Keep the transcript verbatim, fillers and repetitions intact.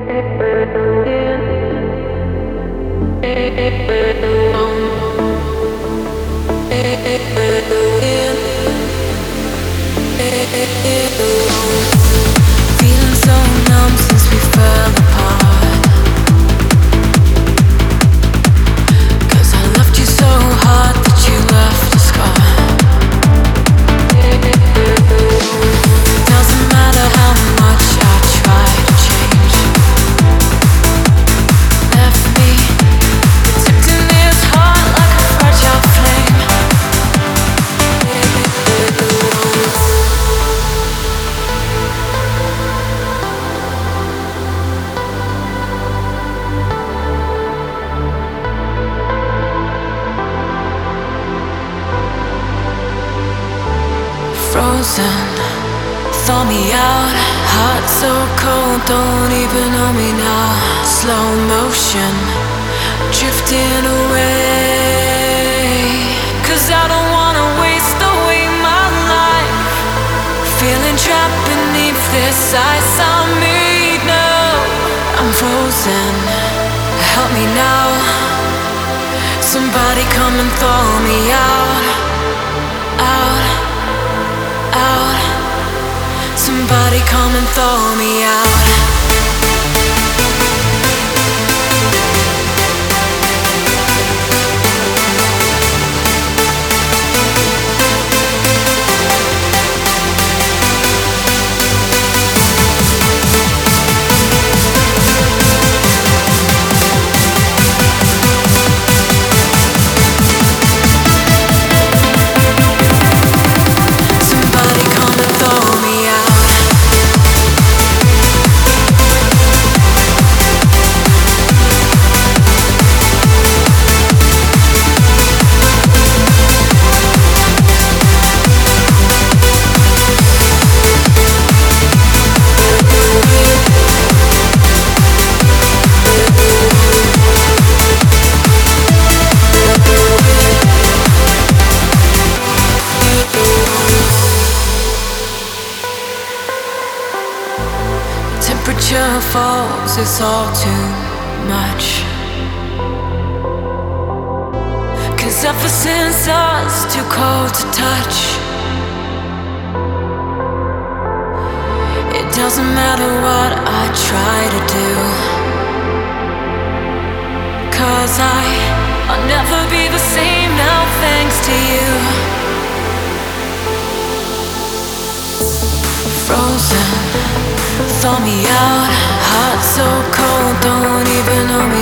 Feeling so numb since we fell apart. 'Cause I loved you so hard that you left a scar. Doesn't matter how much I try to change. Left me tipped in this heart like a fragile flame. Frozen, thaw me out. Heart so cold, don't even know me now. Slow motion, drifting away. 'Cause I don't wanna waste away my life. Feeling trapped beneath this ice I made. No, I'm frozen, help me now. Somebody come and thaw me out. Out, out. Somebody come and thaw me out. Somebody come and thaw me out. Temperature falls, it's all too much. 'Cause ever since I was too cold to touch. It doesn't matter what I try to do. 'Cause I, I'll never be the same now thanks to you. Frozen, thaw me out. Heart so cold, don't even know me